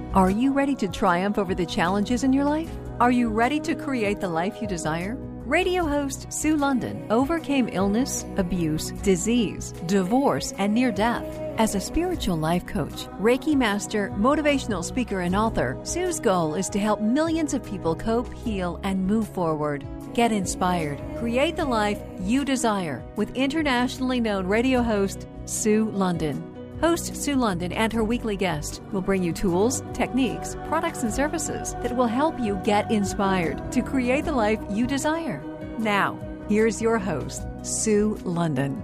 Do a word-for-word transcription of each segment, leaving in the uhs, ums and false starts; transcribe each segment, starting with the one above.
Are you ready to triumph over the challenges in your life? Are you ready to create the life you desire? Radio host Sue London overcame illness, abuse, disease, divorce, and near death. As a spiritual life coach, Reiki master, motivational speaker, and author, Sue's goal is to help millions of people cope, heal, and move forward. Get inspired. Create the life you desire with internationally known radio host Sue London. Host Sue London and her weekly guest will bring you tools, techniques, products, and services that will help you get inspired to create the life you desire. Now, here's your host, Sue London.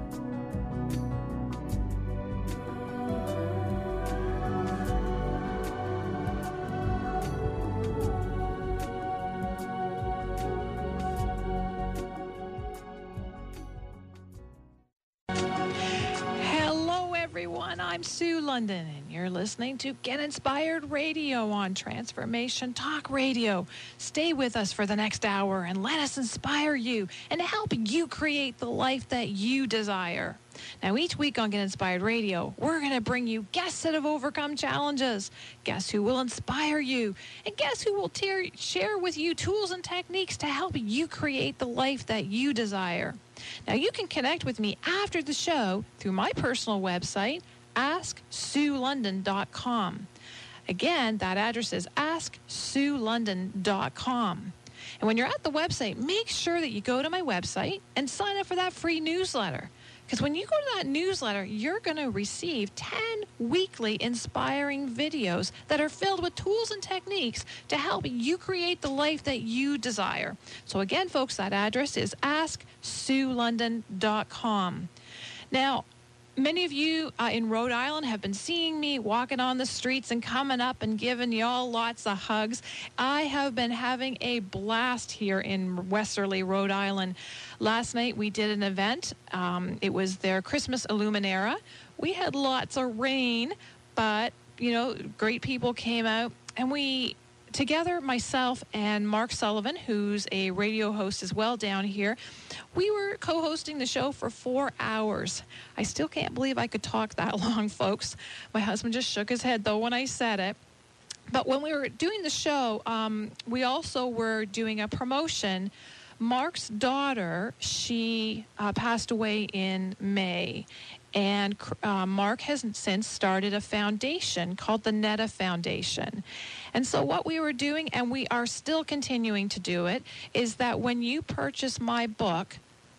I'm Sue London, and you're listening to Get Inspired Radio on Transformation Talk Radio. Stay with us for the next hour and let us inspire you and help you create the life that you desire. Now, each week on Get Inspired Radio, we're going to bring you guests that have overcome challenges, guests who will inspire you, and guests who will tear, share with you tools and techniques to help you create the life that you desire. Now, you can connect with me after the show through my personal website, ask sue london dot com. Again, that address is ask sue london dot com. And when you're at the website, make sure that you go to my website and sign up for that free newsletter. Because when you go to that newsletter, you're going to receive ten weekly inspiring videos that are filled with tools and techniques to help you create the life that you desire. So again, folks, that address is ask sue london dot com. Now, many of you uh, in Rhode Island have been seeing me walking on the streets and coming up and giving y'all lots of hugs. I have been having a blast here in Westerly, Rhode Island. Last night we did an event. Um, it was their Christmas Illuminera. We had lots of rain, but, you know, great people came out, and we... Together, myself and Mark Sullivan, who's a radio host as well down here, we were co-hosting the show for four hours. I still can't believe I could talk that long, folks. My husband just shook his head, though, when I said it. But when we were doing the show, um, we also were doing a promotion. Mark's daughter, she uh, passed away in May. And uh, Mark has since started a foundation called the Netta Foundation. And so what we were doing, and we are still continuing to do it, is that when you purchase my book,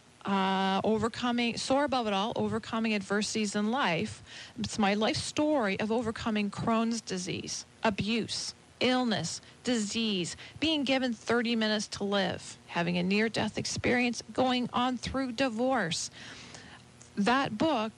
uh, Overcoming, Soar Above It All, Overcoming Adversities in Life, it's my life story of overcoming Crohn's disease, abuse, illness, disease, being given thirty minutes to live, having a near-death experience, going on through divorce. That book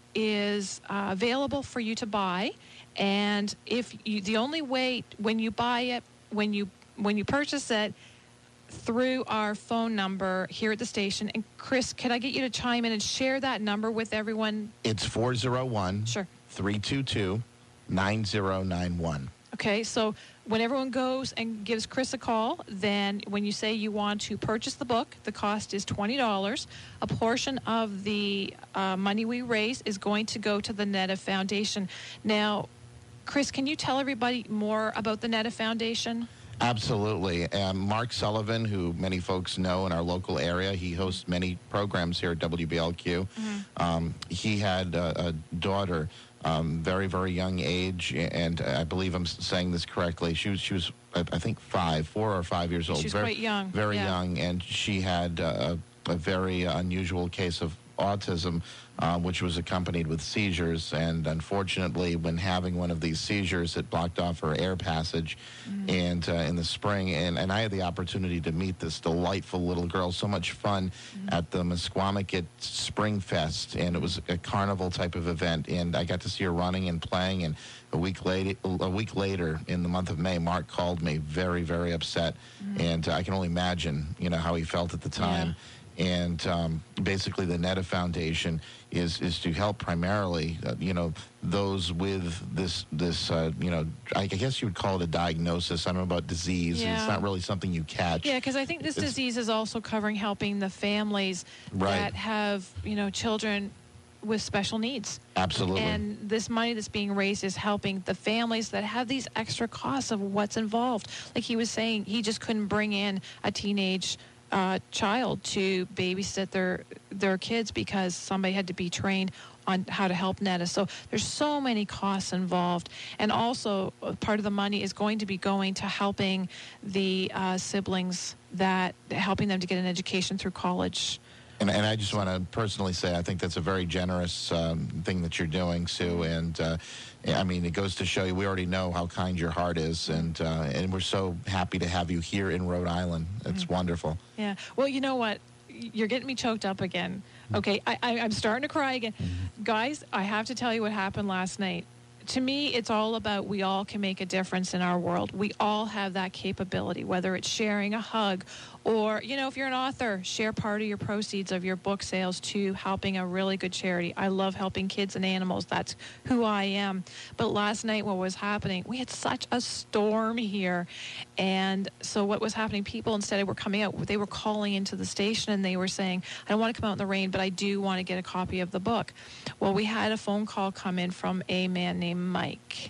is uh, available for you to buy, and if you, the only way when you buy it, when you when you purchase it through our phone number here at the station, and Chris, can I get you to chime in and share that number with everyone? It's four oh one, sure. three two two, nine oh nine one. Okay, so when everyone goes and gives Chris a call, then when you say you want to purchase the book, the cost is twenty dollars. A portion of the uh, money we raise is going to go to the Netta Foundation. Now, Chris, can you tell everybody more about the Netta Foundation? Absolutely. Um, Mark Sullivan, who many folks know in our local area, he hosts many programs here at W B L Q. Mm-hmm. Um, he had a, a daughter, um, very, very young age, and I believe I'm saying this correctly. She was, she was, I think, five, four or five years old. She was very, quite young. Very yeah. young, and she had uh, a very unusual case of autism, uh, which was accompanied with seizures. And unfortunately, when having one of these seizures, it blocked off her air passage. Mm-hmm. And uh, in the spring, and, and I had the opportunity to meet this delightful little girl. So much fun mm-hmm. at the Mesquamaket Spring Fest, and it was a carnival type of event. And I got to see her running and playing. And a week later, a week later, in the month of May, Mark called me, very, very upset. Mm-hmm. And uh, I can only imagine, you know, how he felt at the time. Yeah. And um, basically, the Netta Foundation is is to help primarily, uh, you know, those with this this uh, you know, I guess you would call it a diagnosis. I don't know about disease. Yeah. It's not really something you catch. Yeah, because I think this it's, disease is also covering helping the families right. that have, you know, children with special needs. Absolutely. And this money that's being raised is helping the families that have these extra costs of what's involved. Like he was saying, he just couldn't bring in a teenage uh, child to babysit their their kids because somebody had to be trained on how to help Netta. So there's so many costs involved. And also part of the money is going to be going to helping the uh, siblings, that helping them to get an education through college. And, and I just want to personally say I think that's a very generous um, thing that you're doing, Sue. And, uh, I mean, it goes to show you, we already know how kind your heart is. And uh, and we're so happy to have you here in Rhode Island. It's mm-hmm. wonderful. Yeah. Well, you know what? You're getting me choked up again. Okay, I, I, I'm starting to cry again. Mm-hmm. Guys, I have to tell you what happened last night. To me, it's all about we all can make a difference in our world. We all have that capability, whether it's sharing a hug or, you know, if you're an author, share part of your proceeds of your book sales to helping a really good charity. I love helping kids and animals. That's who I am. But last night what was happening, we had such a storm here. And so what was happening, people instead were coming out, they were calling into the station and they were saying, I don't want to come out in the rain, but I do want to get a copy of the book. Well, we had a phone call come in from a man named Mike.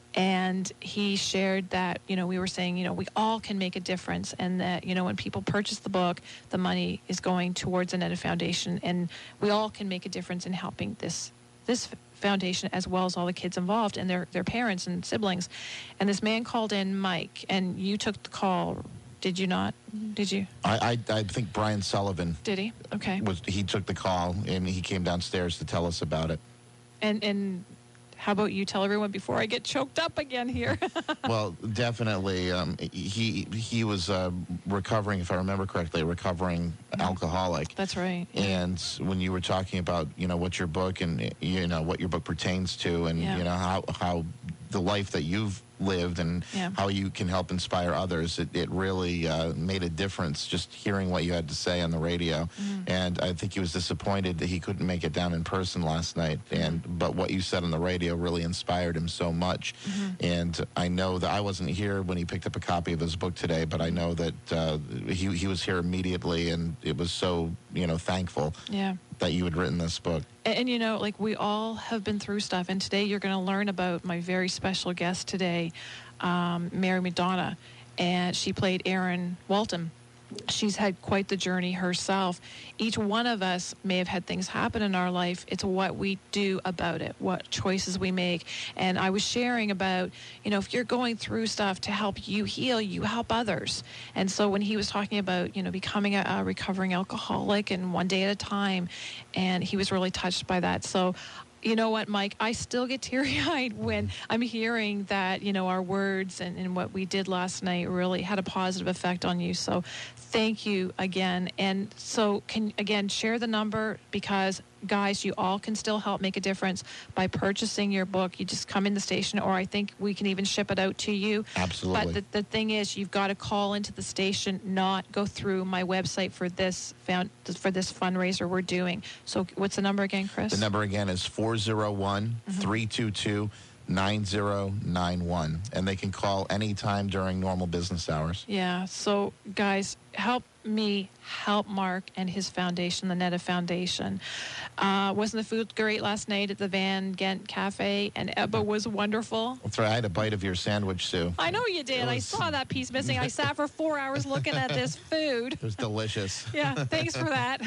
And he shared that, you know, we were saying, you know, we all can make a difference, and that, you know, when people purchase the book, the money is going towards the Netta Foundation, and we all can make a difference in helping this this foundation as well as all the kids involved and their, their parents and siblings. And this man called in, Mike, and you took the call. Did you not? Did you? I, I, I think Brian Sullivan. Did he? Okay. Was, he took the call, and he came downstairs to tell us about it. And and... How about you tell everyone before I get choked up again here? Well, definitely. Um, he he was uh, recovering, if I remember correctly, a recovering mm-hmm. alcoholic. That's right. And when you were talking about, you know, what your book and, you know, what your book pertains to, and, yeah. you know, how, how the life that you've lived and yeah. how you can help inspire others, it, it really uh, made a difference just hearing what you had to say on the radio. Mm-hmm. And I think he was disappointed that he couldn't make it down in person last night. Mm-hmm. And but what you said on the radio really inspired him so much. Mm-hmm. And I know that I wasn't here when he picked up a copy of his book today, but I know that uh, he he was here immediately, and it was so, you know, thankful yeah. that you had written this book. And, and, you know, like, we all have been through stuff. And today you're going to learn about my very special guest today, um, Mary McDonough. And she played Erin Walton. She's had quite the journey herself. Each one of us may have had things happen in our life. It's what we do about it, what choices we make. And I was sharing about, you know, if you're going through stuff to help you heal, you help others. And so when he was talking about, you know, becoming a, a recovering alcoholic and one day at a time, and he was really touched by that. So, you know what, Mike, I still get teary-eyed when I'm hearing that, you know, our words and, and what we did last night really had a positive effect on you. So thank you again. And so can, again, share the number, because, guys, you all can still help make a difference by purchasing your book. You just come in the station, or I think we can even ship it out to you. Absolutely. But the, the thing is, you've got to call into the station, not go through my website for this found, for this fundraiser we're doing. So what's the number again, Chris? The number again is four oh one, three two two, nine oh nine one. And they can call anytime during normal business hours. Yeah. So, guys, help me help Mark and his foundation, the Netta Foundation. Uh, wasn't the food great last night at the Van Ghent Cafe? And Ebba was wonderful. That's right. I had a bite of your sandwich, Sue. I know you did. Was... I saw that piece missing. I sat for four hours looking at this food. It was delicious. Yeah, thanks for that.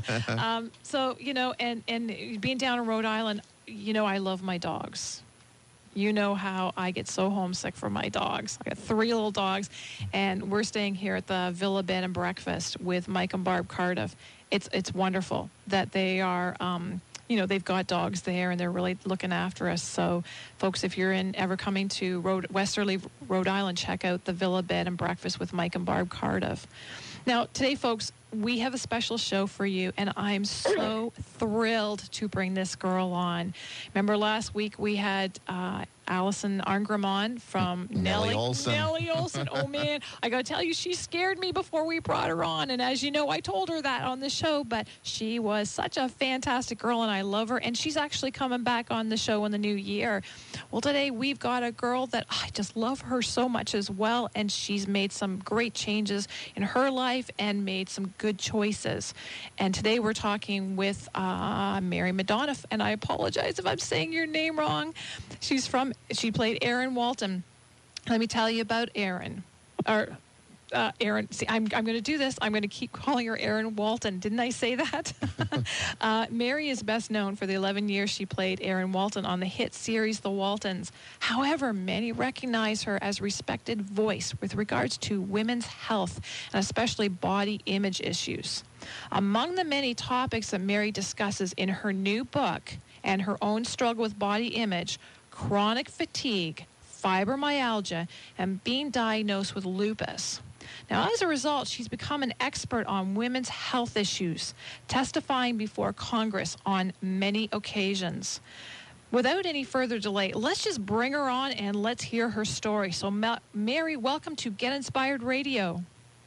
um, so, you know, and, and being down in Rhode Island, you know, I love my dogs. You know how I get so homesick for my dogs. I got three little dogs, and we're staying here at the Villa Bed and Breakfast with Mike and Barb Cardiff. It's it's wonderful that they are, um, you know, they've got dogs there, and they're really looking after us. So, folks, if you're in ever coming to Rhode, Westerly, Rhode Island, check out the Villa Bed and Breakfast with Mike and Barb Cardiff. Now, today, folks, we have a special show for you, and I'm so thrilled to bring this girl on. Remember last week we had uh, Allison Arngrim on from Nellie Nellie Olson. Nellie Olson. Oh, man. I got to tell you, she scared me before we brought her on. And as you know, I told her that on the show, but she was such a fantastic girl, and I love her. And she's actually coming back on the show in the new year. Well, today we've got a girl that I just love her so much as well, and she's made some great changes in her life and made some Good Choices. And today we're talking with uh, Mary Madonoff, and I apologize if I'm saying your name wrong. She's from, she played Erin Walton. Let me tell you about Erin. Or, uh, Erin, see, I'm, I'm going to do this. I'm going to keep calling her Erin Walton. Didn't I say that? uh, Mary is best known for the eleven years she played Erin Walton on the hit series The Waltons. However, many recognize her as a respected voice with regards to women's health and especially body image issues. Among the many topics that Mary discusses in her new book and her own struggle with body image, chronic fatigue, fibromyalgia, and being diagnosed with lupus. Now, as a result, she's become an expert on women's health issues, testifying before Congress on many occasions. Without any further delay, let's just bring her on and let's hear her story. So, Ma- Mary, welcome to Get Inspired Radio.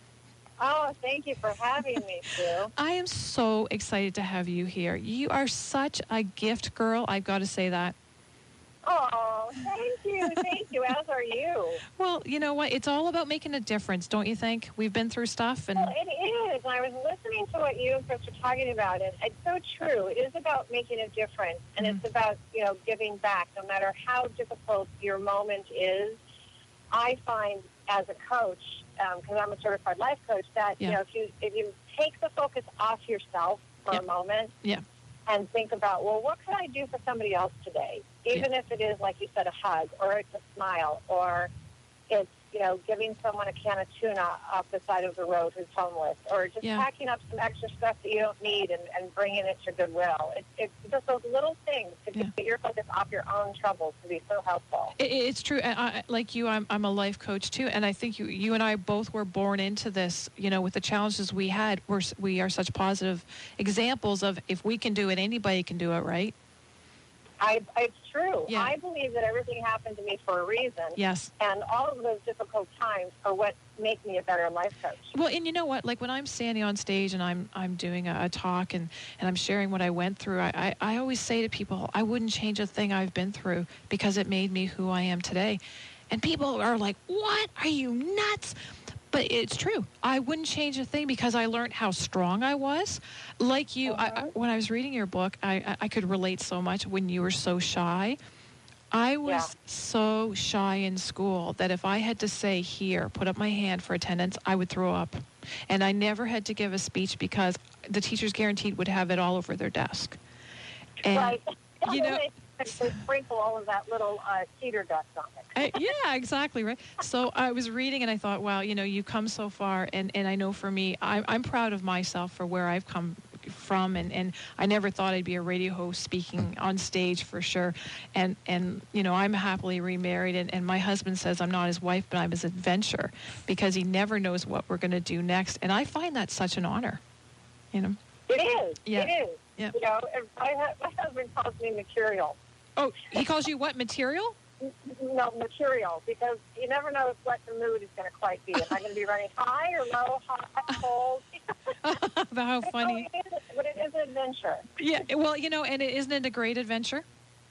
Oh, thank you for having me, Sue. I am so excited to have you here. You are such a gift girl, I've got to say that. Oh, thank you. Thank you. As are you. Well, you know what? It's all about making a difference, don't you think? We've been through stuff. and Well, it is. I was listening to what you and Chris were talking about, and it's so true. It is about making a difference, and Mm-hmm. it's about, you know, giving back, no matter how difficult your moment is. I find as a coach, because I'm a certified life coach, that, Yeah. you know, if you, if you take the focus off yourself for Yeah. a moment, Yeah. and think about, well, what could I do for somebody else today? Even if it is, like you said, a hug, or it's a smile, or it's, you know, giving someone a can of tuna off the side of the road who's homeless, or just Yeah. packing up some extra stuff that you don't need and, and bringing it to Goodwill. It's, it's just those little things to Yeah. get your focus off your own troubles to be so helpful. It, it's true. I, I, like you, I'm, I'm a life coach too, and I think you, you and I both were born into this. You know, with the challenges we had, we're, s- we are such positive examples of if we can do it, anybody can do it, right? I, it's true. Yeah. I believe that everything happened to me for a reason. Yes. And all of those difficult times are what make me a better life coach. Well, and you know what? Like when I'm standing on stage and I'm I'm doing a, a talk and, and I'm sharing what I went through, I, I, I always say to people, I wouldn't change a thing I've been through because it made me who I am today. And people are like, what? Are you nuts? But it's true. I wouldn't change a thing because I learned how strong I was. Like you, I, I, when I was reading your book, I, I, I could relate so much when you were so shy. I was Yeah. so shy in school that if I had to say here, put up my hand for attendance, I would throw up. And I never had to give a speech because the teachers guaranteed would have it all over their desk. And, Right. you know, they sprinkle all of that little uh, cedar dust on it. I, yeah, exactly, right. So I was reading and I thought, wow, you know, you've come so far. And, and I know for me, I, I'm proud of myself for where I've come from. And, and I never thought I'd be a radio host speaking on stage for sure. And, and you know, I'm happily remarried. And, and my husband says I'm not his wife, but I'm his adventure because he never knows what we're going to do next. And I find that such an honor, you know. It is. Yeah. It is. Yeah. You know, and my, hu- my husband calls me material. Oh, he calls you what, material? No, material, because you never know what the mood is going to quite be. Am I going to be running high or low, hot, cold? How funny. So it is, but it is an adventure. Yeah, well, you know, and it isn't it a great adventure?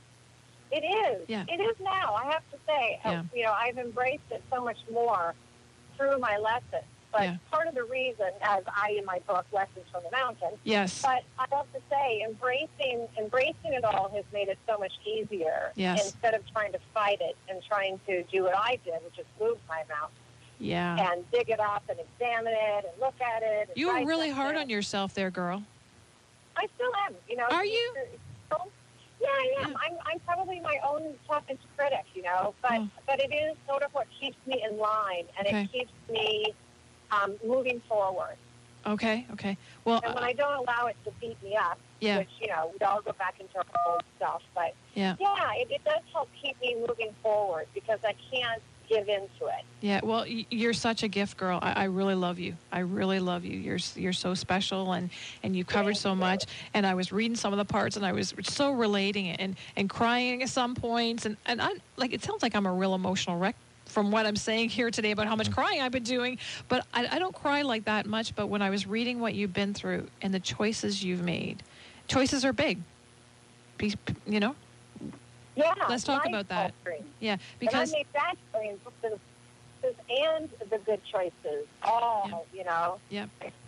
It is. Yeah. It is now, I have to say. Uh, Yeah. You know, I've embraced it so much more through my lessons. But Yeah. part of the reason, as I in my book, Lessons from the Mountain, Yes. but I have to say, embracing embracing it all has made it so much easier. Yes. Instead of trying to fight it and trying to do what I did, which is move my mouth Yeah. and dig it up and examine it and look at it. And You were really dissect hard it. on yourself there, girl. I still am. You know. Are you? Yeah, I am. I'm, I'm probably my own toughest critic, you know, but Oh. but it is sort of what keeps me in line, and Okay. it keeps me um, moving forward. Okay, okay. Well, And when uh, I don't allow it to beat me up, Yeah. which, you know, we all go back into our old stuff, but yeah, yeah, it, it does help keep me moving forward because I can't give into it. yeah. Well, y- you're such a gift, girl. I, I really love you. I really love you. You're s- you're so special, and, and you covered so much. And I was reading some of the parts, and I was so relating it and, and crying at some points. And and I like it sounds like I'm a real emotional wreck from what I'm saying here today about how much crying I've been doing. But I, I don't cry like that much. But when I was reading what you've been through and the choices you've made, choices are big. Be, you know. Yeah. Let's talk life about that. altering. Yeah, And because I made that in the and the good choices. Oh, Yeah. you know. yeah,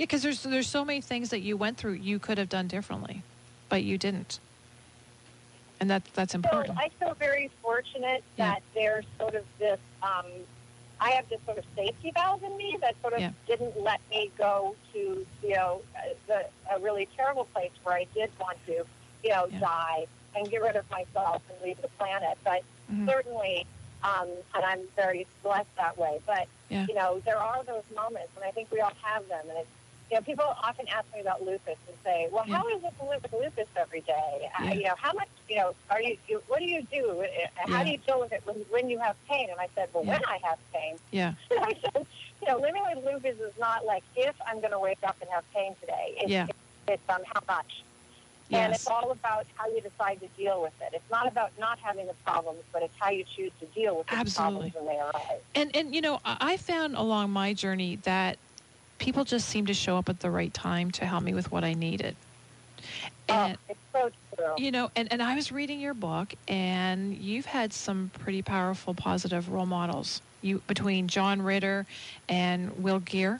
because there's there's so many things that you went through you could have done differently, but you didn't, and that that's important. So I feel very fortunate Yeah. that there's sort of this. Um, I have this sort of safety valve in me that sort of Yeah. didn't let me go to, you know, uh, the, a really terrible place where I did want to, you know, Yeah. die and get rid of myself and leave the planet. But Mhm. certainly, um, and I'm very blessed that way. But, Yeah. you know, there are those moments, and I think we all have them. And it's, you know, people often ask me about lupus and say, well, Yeah. how is it to live with lupus every day? Uh, Yeah. you know, how much, you know, are you, you what do you do? Uh, How Yeah. do you deal with it when, when you have pain? And I said, well, Yeah. when I have pain. Yeah. I said, you know, living with lupus is not like if I'm going to wake up and have pain today. It's, Yeah. it's um, how much. And Yes. it's all about how you decide to deal with it. It's not about not having the problems, but it's how you choose to deal with the Absolutely. problems when they arise. And and you know, I I found along my journey that people just seem to show up at the right time to help me with what I needed. And Oh, it's so true. you know, and, and I was reading your book, and you've had some pretty powerful, positive role models. You between John Ritter and Will Geer.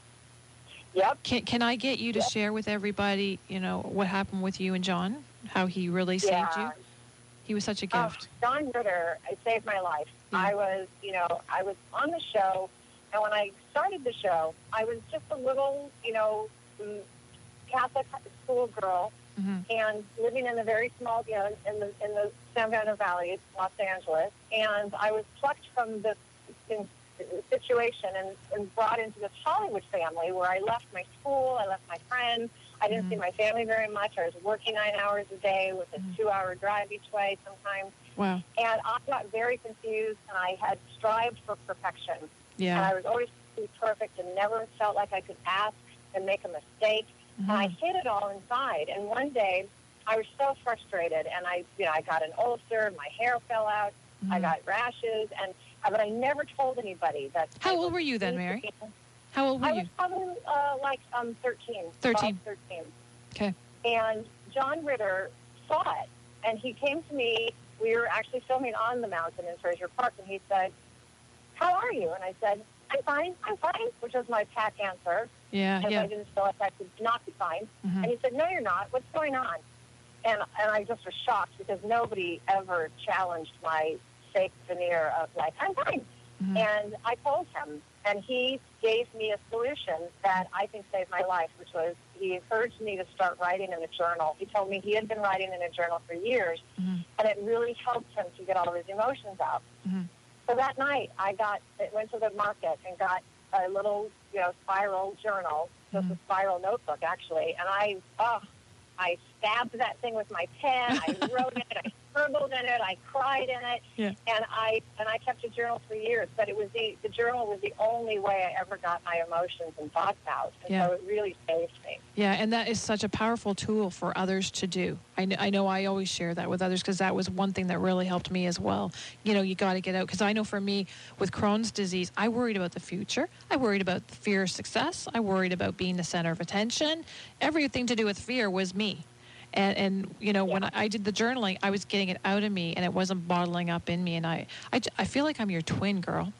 Yep. Can can I get you to Yep. share with everybody, you know, what happened with you and John? How he really saved Yeah. you? He was such a Oh, gift. John Ritter, it saved my life. Yeah. I was, you know, I was on the show, and when I started the show, I was just a little, you know, mm, Catholic school girl, hmm and living in a very small, you know, in the in the San Fernando Valley, Los Angeles, and I was plucked from this in, situation and, and brought into this Hollywood family where I left my school, I left my friends, I didn't Mhm. see my family very much. I was working nine hours a day with a Mhm. two-hour drive each way sometimes. Wow. And I got very confused, and I had strived for perfection. And Yeah. I was always too perfect and never felt like I could ask and make a mistake. And I Mhm. hid it all inside. And one day, I was so frustrated, and I, you know, I got an ulcer, my hair fell out, I Mhm. got rashes, and uh, but I never told anybody that. How I old was were you then, used to Mary? being- How old were I you? was probably uh, like um, thirteen. thirteen. twelve, thirteen. Okay. And John Ritter saw it, and he came to me. We were actually filming on the mountain in Fraser Park, and he said, "How are you?" And I said, "I'm fine, I'm fine," which was my pat answer, Yeah. because Yeah. I didn't feel like I could not be fine. Mhm. And he said, "No, you're not. What's going on?" And and I just was shocked because nobody ever challenged my fake veneer of like, "I'm fine." Mhm. And I told him, and he gave me a solution that I think saved my life, which was he encouraged me to start writing in a journal. He told me he had been writing in a journal for years, Mhm. and it really helped him to get all of his emotions out. Mhm. So that night, I got went to the market and got a little, you know, spiral journal, just Mhm. a spiral notebook, actually. And I, oh, I stabbed that thing with my pen. I wrote in it. I scribbled in it. I cried in it. Yeah. And I and I kept a journal for years. But it was the the journal was the only way I ever got my emotions and thoughts out. And Yeah. so it really saved me. Yeah, and that is such a powerful tool for others to do. I know I, know I always share that with others because that was one thing that really helped me as well. You know, you got to get out because I know for me with Crohn's disease, I worried about the future. I worried about the fear of success. I worried about being the center of attention. Everything to do with fear was me. And, and you know, when I, I did the journaling, I was getting it out of me, and it wasn't bottling up in me. And I, I, j- I feel like I'm your twin, girl.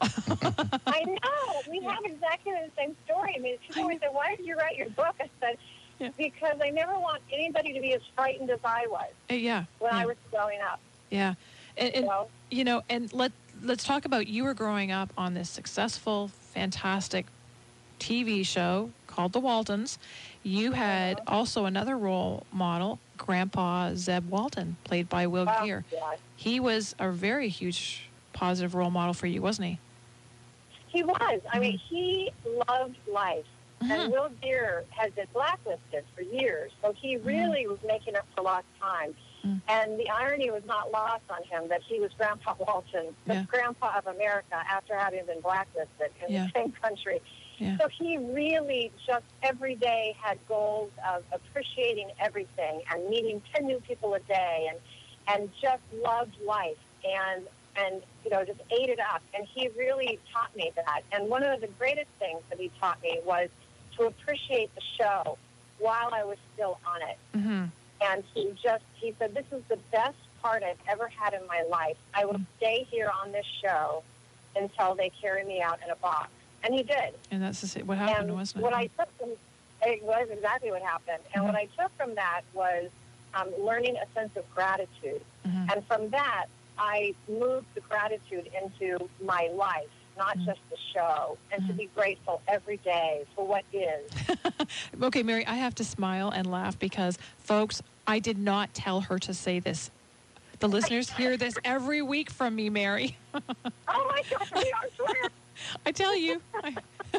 I know. We have exactly the same story. I mean, people always say, "Why did you write your book?" I said, Yeah. "Because I never want anybody to be as frightened as I was Uh, yeah. when yeah. I was growing up." Yeah, and, and You know? you know, and let let's talk about you were growing up on this successful, fantastic T V show called The Waltons. You had Uh-huh. also another role model, Grandpa Zeb Walton, played by Will Oh, Geer. yeah. He was a very huge positive role model for you, wasn't he? He was. I mean, he loved life. Mhm. And Will Geer has been blacklisted for years, so he really was making up for lost time. Mm. And the irony was not lost on him that he was Grandpa Walton, the Yeah. grandpa of America, after having been blacklisted in Yeah. the same country. Yeah. So he really just every day had goals of appreciating everything and meeting ten new people a day, and and just loved life and and you know just ate it up. And he really taught me that. And one of the greatest things that he taught me was to appreciate the show while I was still on it. Mm-hmm. And he just he said, "This is the best part I've ever had in my life. I will stay here on this show until they carry me out in a box." And he did. And that's the, sa- what happened, And wasn't it? what I took from It was exactly what happened. And Mm-hmm. what I took from that was um, learning a sense of gratitude. Mm-hmm. And from that, I moved the gratitude into my life, not Mm-hmm. just the show, and Mm-hmm. to be grateful every day for what is. Okay, Mary, I have to smile and laugh because, folks, I did not tell her to say this. The listeners hear this every week from me, Mary. Oh, my gosh, we are swear. I tell you. I...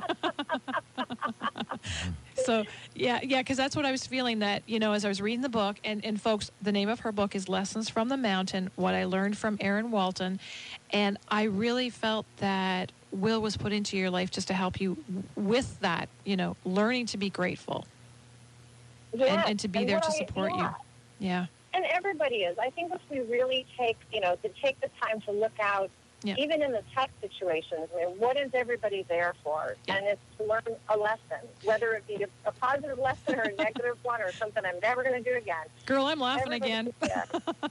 So, yeah, yeah, because that's what I was feeling that, you know, as I was reading the book, and, and folks, the name of her book is Lessons from the Mountain, What I Learned from Aaron Walton, and I really felt that Will was put into your life just to help you with that, you know, learning to be grateful Yes. and, and to be And there what to I- support yeah. you. Yeah. And everybody is. I think if we really take, you know, to take the time to look out, Yeah. even in the tech situations, I mean, what is everybody there for? Yeah. And it's to learn a lesson, whether it be a, a positive lesson or a negative one or something I'm never going to do again. Girl, I'm laughing Everybody again. is there.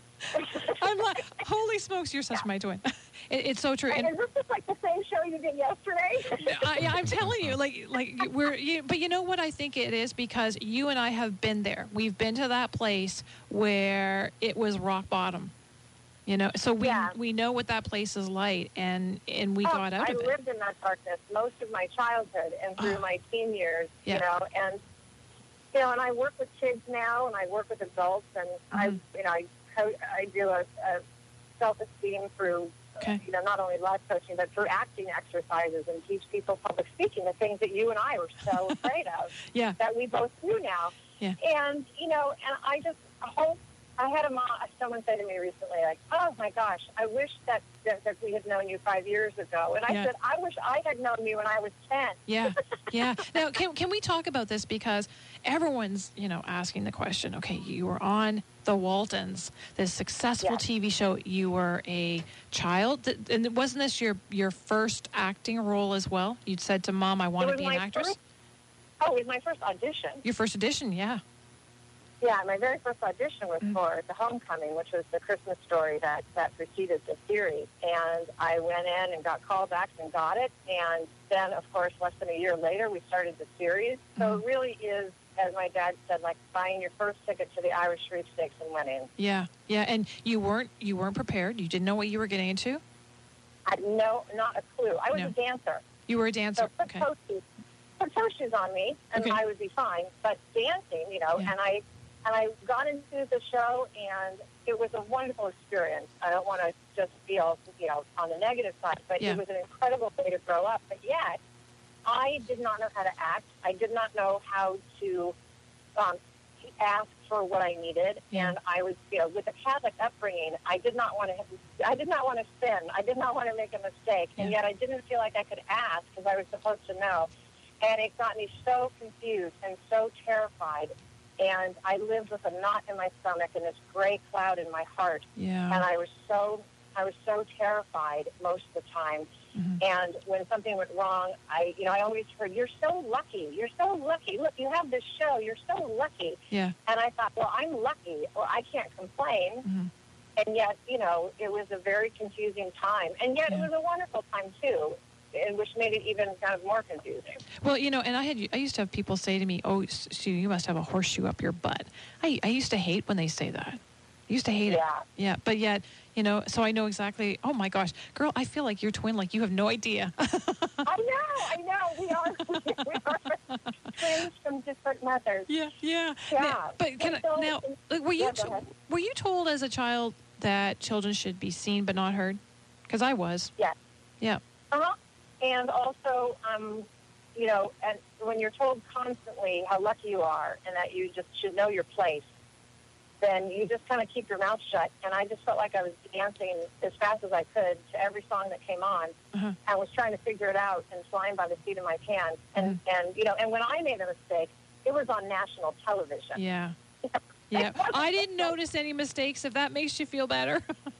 I'm like, holy smokes, you're such my twin. It, it's so true. And And is this just like the same show you did yesterday? I, yeah, I'm telling you, like, like we're. You, but you know what I think it is, because you and I have been there. We've been to that place where it was rock bottom. You know, so we Yeah. we know what that place is like, and and we Oh, got out I of it. lived in that darkness most of my childhood and through Oh. my teen years, Yeah. you know, and you know, and I work with kids now, and I work with adults, and I, Mhm. you know, I co- I do a, a self-esteem through, Okay. you know, not only life coaching but through acting exercises, and teach people public speaking, the things that you and I were so afraid of Yeah, that we both do now. Yeah. And you know, and I just hope. I had a mom, someone say to me recently, like, oh, my gosh, I wish that, that, that we had known you five years ago. And I Yeah. said, I wish I had known you when I was ten. yeah, yeah. Now, can can we talk about this, because everyone's, you know, asking the question. Okay, you were on the Waltons, this successful Yes. T V show. You were a child, Th- and wasn't this your your first acting role as well? You'd said to Mom, "I want It to was be an my actress." first- oh, it was my first audition. Your first audition, yeah. Yeah, my very first audition was Mm. for The Homecoming, which was the Christmas story that, that preceded the series. And I went in and got called back and got it. And then, of course, less than a year later, we started the series. So Mhm. it really is, as my dad said, like buying your first ticket to the Irish sweepstakes and winning. Yeah, yeah, and you weren't you weren't prepared. You didn't know what you were getting into. I had no, not a clue. I was No. a dancer. You were a dancer. So put Okay. toe shoes, put toe shoes on me, and Okay. I would be fine. But dancing, you know, Yeah. and I and I got into the show, and it was a wonderful experience. I don't want to just feel, you know, on the negative side, but Yeah. it was an incredible way to grow up. But yet, I did not know how to act. I did not know how to um, ask for what I needed, Yeah. and I was, you know, with a Catholic upbringing, I did not want to. I did not want to sin. I did not want to make a mistake, and Yeah. yet I didn't feel like I could ask because I was supposed to know, and it got me so confused and so terrified. And I lived with a knot in my stomach and this gray cloud in my heart, Yeah. and I was so I was so terrified most of the time. Mhm. And when something went wrong, I, you know, I always heard, "You're so lucky. You're so lucky. Look, you have this show. You're so lucky." Yeah. And I thought, well, I'm lucky. Well, I can't complain. Mhm. And yet, you know, it was a very confusing time. And yet, Yeah. it was a wonderful time too, and which made it even kind of more confusing. Well, you know, and I had I used to have people say to me, "Oh, Sue, you must have a horseshoe up your butt." I I used to hate when they say that. I used to hate Yeah. it. Yeah, but yet, you know, so I know exactly. Oh my gosh, girl, I feel like you're twin. Like you have no idea. I know, I know. We are, we are twins from different mothers. Yeah, yeah. Yeah. Now, but can So- I, now, like, were you Yeah, go to- ahead. were you told as a child that children should be seen but not heard? Because I was. Yes. Yeah. Uh-huh. And also, um, you know, and when you're told constantly how lucky you are and that you just should know your place, then you just kind of keep your mouth shut. And I just felt like I was dancing as fast as I could to every song that came on, Uh-huh. and was trying to figure it out and flying by the seat of my pants. And, and you know, and when I made a mistake, it was on national television. Yeah. Yeah. I didn't notice any mistakes. If that makes you feel better.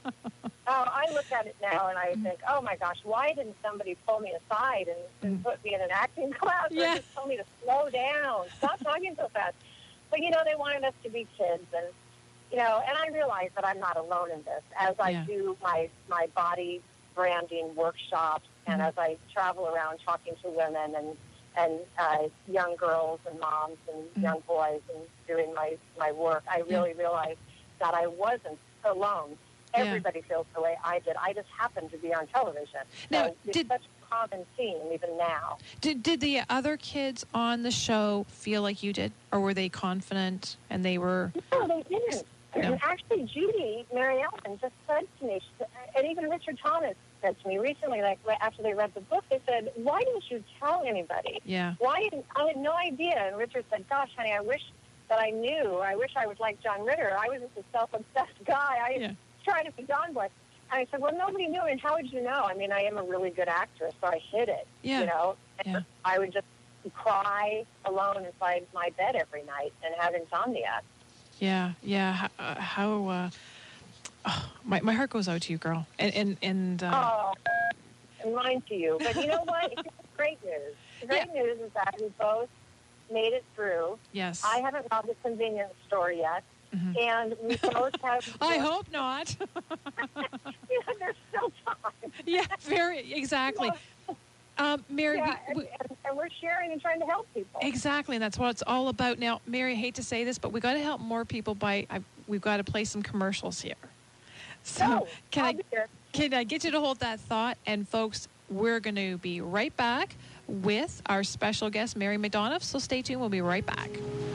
Oh, I look at it now and I think, oh my gosh, why didn't somebody pull me aside and, and put me in an acting class or Yeah. just tell me to slow down, stop talking so fast? But, you know, they wanted us to be kids, and, you know, and I realize that I'm not alone in this. As I Yeah. do my, my body branding workshops and Mhm. as I travel around talking to women and and uh, young girls and moms and Mm-hmm. young boys and doing my, my work, I really yeah. realized that I wasn't alone. Everybody yeah. feels the way I did. I just happened to be on television. Now, so it's did, such a common theme even now. Did, did the other kids on the show feel like you did? Or were they confident and they were... No, they didn't. No. And actually, Judy, Mary Ellen, just said to me, she said, and even Richard Thomas said to me recently, like after they read the book, they said, why didn't you tell anybody? Yeah. Why didn't, I had no idea. And Richard said, gosh, honey, I wish that I knew. I wish I was like John Ritter. I was just a self-obsessed guy. I yeah. tried to be John Boy. And I said, well, nobody knew. And how would you know? I mean, I am a really good actress, so I hid it, yeah. you know. And yeah. I would just cry alone inside my bed every night and have insomnia. Yeah, yeah. Uh, how, uh, oh, my, my heart goes out to you, girl. And, and, and uh, oh, and mine to you. But you know what? It's great news. The great yeah. news is that we both made it through. Yes. I haven't robbed a convenience store yet. Mm-hmm. And we both have... I hope not. You know, there's still time. Yeah, very, exactly. Um, Mary, yeah, we, we, and, and we're sharing and trying to help people. Exactly, and that's what it's all about. Now, Mary, I hate to say this, but we got to help more people by, I, we've got to play some commercials here. So oh, can I'll I can I get you to hold that thought? And folks, we're going to be right back with our special guest, Mary McDonough. So stay tuned. We'll be right back.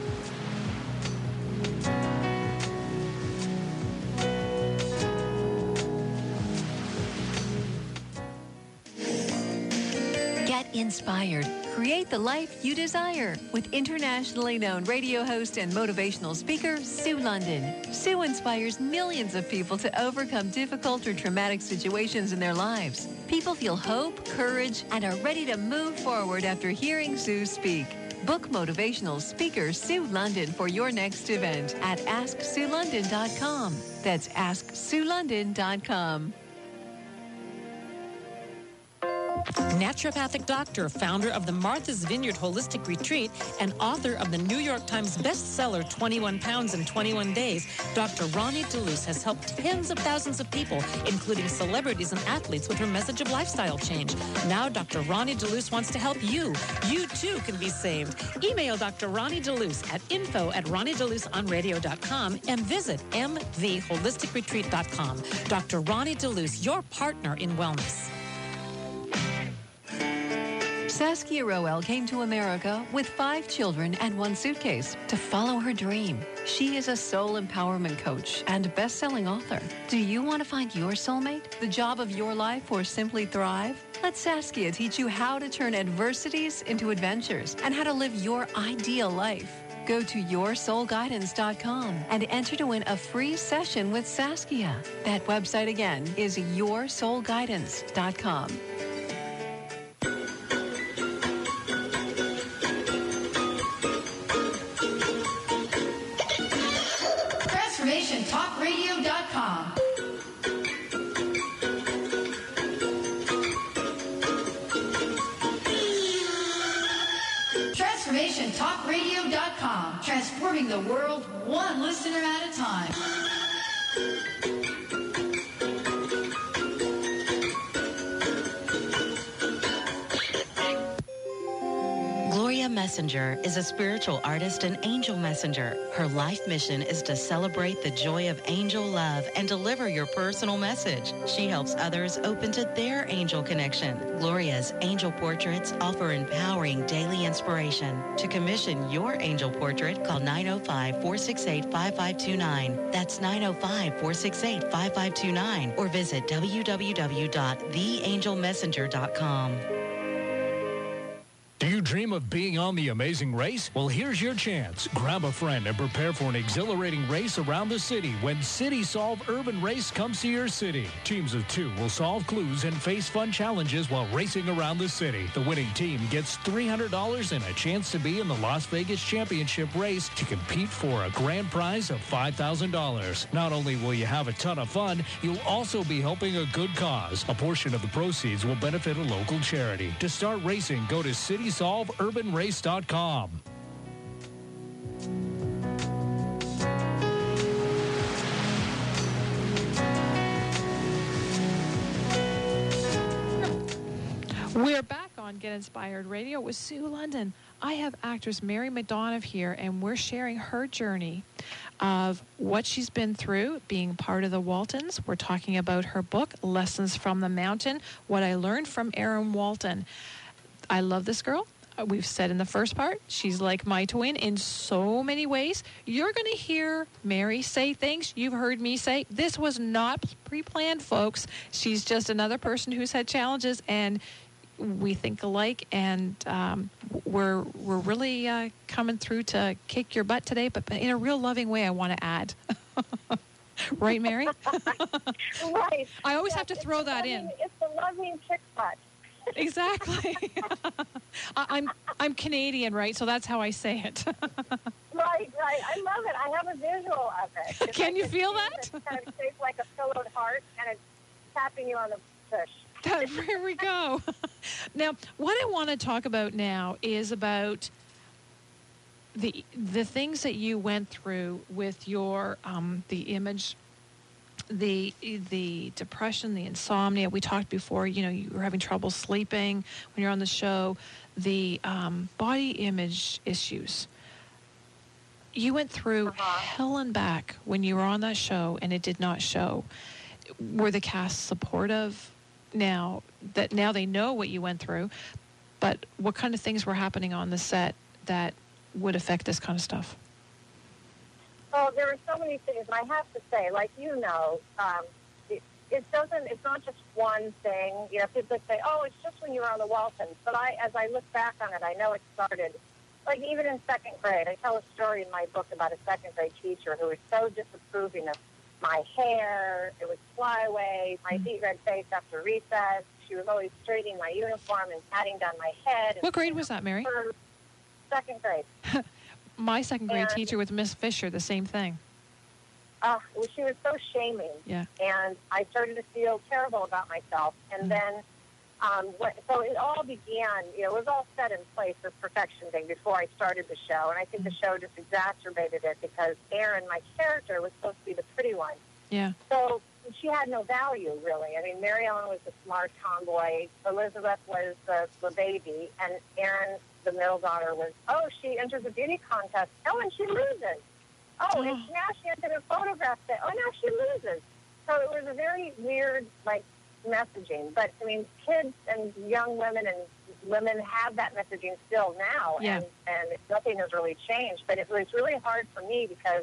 Get inspired. Create the life you desire with internationally known radio host and motivational speaker, Sue London. Sue inspires millions of people to overcome difficult or traumatic situations in their lives. People feel hope, courage, and are ready to move forward after hearing Sue speak. Book motivational speaker Sue London for your next event at ask sue london dot com. That's ask sue london dot com. Naturopathic doctor, founder of the Martha's Vineyard Holistic Retreat, and author of the New York Times bestseller twenty-one pounds in twenty-one days, Doctor Ronnie DeLuce has helped tens of thousands of people, including celebrities and athletes, with her message of lifestyle change. Now Doctor Ronnie DeLuce wants to help you. You too can be saved. Email Doctor Ronnie DeLuce at info at ronnie deluce on radio dot com and visit m v holistic retreat dot com. Doctor Ronnie DeLuce, your partner in wellness. Saskia Roel came to America with five children and one suitcase to follow her dream. She is a soul empowerment coach and best-selling author. Do you want to find your soulmate, the job of your life, or simply thrive? Let Saskia teach you how to turn adversities into adventures and how to live your ideal life. Go to your soul guidance dot com and enter to win a free session with Saskia. That website again is your soul guidance dot com. transformation talk radio dot com. transformation talk radio dot com. Transforming the world one listener at a time. Gloria Messenger is a spiritual artist and angel messenger. Her life mission is to celebrate the joy of angel love and deliver your personal message. She helps others open to their angel connection. Gloria's angel portraits offer empowering daily inspiration. To commission your angel portrait, call nine oh five, four six eight, five five two nine. That's nine oh five, four six eight, five five two nine or visit w w w dot the angel messenger dot com. Do you dream of being on The Amazing Race? Well, here's your chance. Grab a friend and prepare for an exhilarating race around the city when City Solve Urban Race comes to your city. Teams of two will solve clues and face fun challenges while racing around the city. The winning team gets three hundred dollars and a chance to be in the Las Vegas Championship race to compete for a grand prize of five thousand dollars. Not only will you have a ton of fun, you'll also be helping a good cause. A portion of the proceeds will benefit a local charity. To start racing, go to city solve urban race dot com. We're back on on Get Inspired Radio with Sue London. I have actress Mary McDonough here, and we're sharing her journey of what she's been through being part of the Waltons. We're talking about her book, Lessons from the Mountain, What I Learned from Erin Walton. I love this girl. We've said in the first part, she's like my twin in so many ways. You're going to hear Mary say things you've heard me say. This was not pre-planned, folks. She's just another person who's had challenges, and we think alike, and um, we're we're really uh, coming through to kick your butt today, but in a real loving way, I want to add. Right, Mary? Right. I always yes, have to throw that loving, in. It's the loving chick butt. Exactly. I, I'm I'm Canadian, right? So that's how I say it. Right, right. I love it. I have a visual of it. It's Can like you a feel cheese that? that's kind of shaped like a pillowed heart, and it's tapping you on the tush. Here we go. Now, what I want to talk about now is about the the things that you went through with your um, the image, the the depression, the insomnia. We talked before. You know, you were having trouble sleeping when you're on the show. The um, body image issues. You went through Uh-huh. hell and back when you were on that show, and it did not show. Were the cast supportive? Now that now they know what you went through, but what kind of things were happening on the set that would affect this kind of stuff? Well, there are so many things, and I have to say, like you know, um, it, it doesn't. It's not just one thing. You know, people say, "Oh, it's just when you were on the Waltons." But I, as I look back on it, I know it started, like even in second grade. I tell a story in my book about a second grade teacher who was so disapproving of my hair. It was flyaway, my deep red face after recess. She was always straightening my uniform and patting down my head. What grade was that, Mary? Second grade. My second grade And- teacher with Miss Fisher, the same thing. Uh, well, she was so shaming. Yeah. And I started to feel terrible about myself. And then, um, what, so it all began, you know, it was all set in place, this perfection thing, before I started the show. And I think the show just exacerbated it because Erin, my character, was supposed to be the pretty one. Yeah. So she had no value, really. I mean, Mary Ellen was the smart tomboy. Elizabeth was the, the baby. And Erin, the middle daughter, was, oh, she enters a beauty contest. Oh, and she loses. Oh, Oh. and now she entered a photograph set. Oh, now she loses. So it was a very weird, like, messaging. But, I mean, kids and young women and women have that messaging still now. Yeah. And, and nothing has really changed. But it was really hard for me because